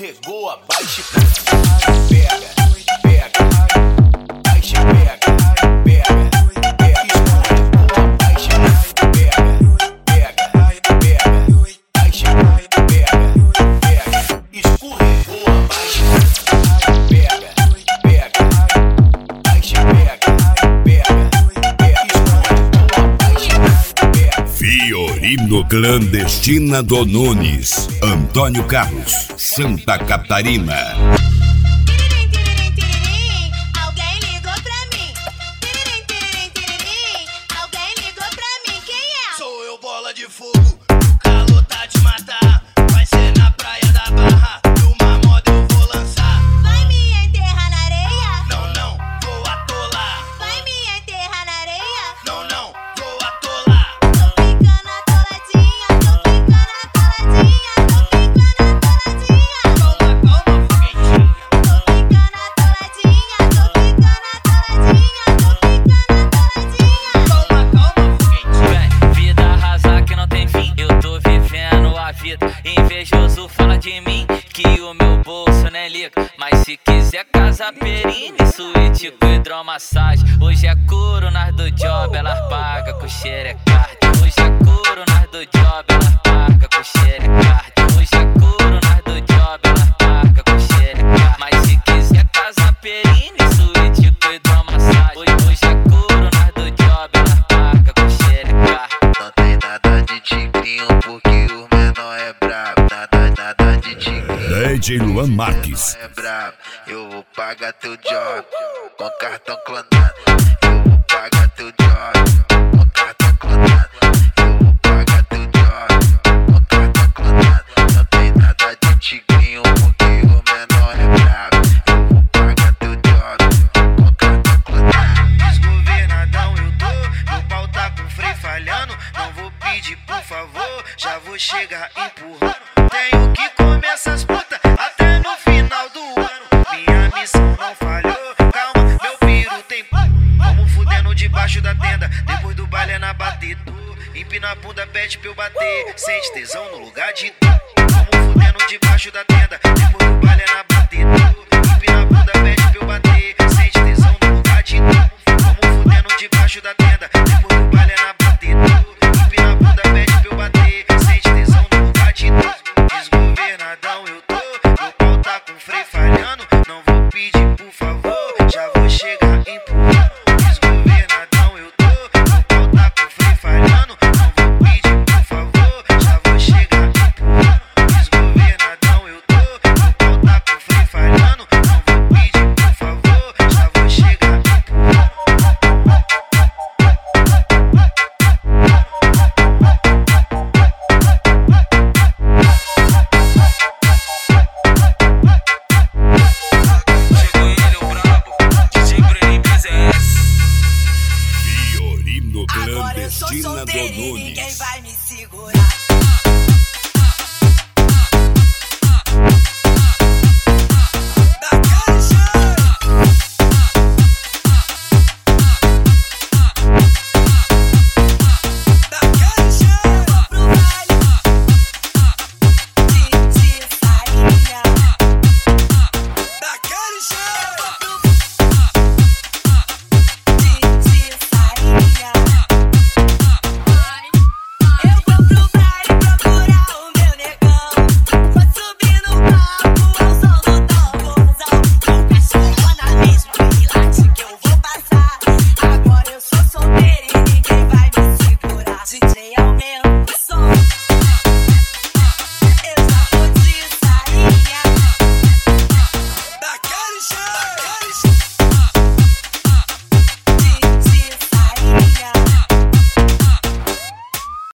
escorregou, abaixa e pega, pega, abaixa e pega, pega, pega, escorregou, abaixa e pega, pega, pega, abaixa e pega, pega, escorregou, abaixa e pega, pega, abaixa e pega, pega, pega, escorregou, abaixa e pega. Fiorino Clandestina do Nunes, Antônio Carlos, Santa Catarina. Alguém ligou pra mim. Alguém ligou pra mim. Quem é? Sou eu, bola de fogo, o calor tá te matar. Vai ser na praia da Barra, numa moda eu vou lançar. Vai me enterrar na areia? Não, não, vou atolar. Vai me enterrar na areia? Não, não, vou atolar. Tô ficando atoladinha, tô ficando atoladinha, tô ficando atoladinha. Calma, calma, foguetinha. Tô ficando atoladinha, tô ficando atoladinha, tô ficando atoladinha. Calma, calma, foguetinha. Vida arrasar que não tem fim, eu tô vivendo a vida. Invejoso fala de mim, que o meu bolso nem liga. Mas se quiser casa perine, suíte com hidromassagem. Hoje é couro, nas do job, elas pagam com xerecard. Hoje é couro, nas do job, elas pagam com xerecard. Hoje é couro, nas do job, elas pagam com xerecard. Mas se quiser casa perine, suíte com hidromassagem. Hoje é couro, nas do job, elas pagam com xerecard. Não tem nada de tigrinho porque o menor é brabo. Nada de tigrinho. DJ Luan Marques. É brabo. Eu vou pagar teu job com cartão clonado. Eu vou pagar teu job com cartão clonado. Eu vou pagar teu job com cartão clonado. Não tem nada de tigrinho porque o menor é brabo. Eu vou pagar teu job com cartão clonado. Desgovernadão eu tô, meu pau tá com freio falhando. Não vou pedir por favor, já vou chegar empurrando. Tenho que comer essas putas até no final do ano. Minha missão não falhou, calma, meu piro tem vamos fudendo debaixo da tenda, depois do baile é na batedor. Empina a bunda, pede pra eu bater, sente tesão no lugar de dor. Vamos fudendo debaixo da tenda, depois do baile é na batedor. Empina a bunda, pede pra eu bater, sente tesão no lugar de dor. Vamos fudendo debaixo da tenda, depois do baile é na batedor. Empina a bunda, pede pra eu bater, sente tesão no lugar de dor. Desgovernadão eu tô, meu pau tá com freio falhando. Não vou pedir por favor, já vou chegar empurrando. Desgovernadão eu tô, meu pau tá com freio falhando. Não vou pedir por favor, já vou chegar empurrando. Desgovernadão eu tô, meu pau tá com freio falhando. Não vou pedir por favor, já vou chegar empurrando. Chegou ele, o brabo, DJ Bruninho BZS. Fiorino Agora eu sou Clandestina do solteira e ninguém Nunes. vai me segurar.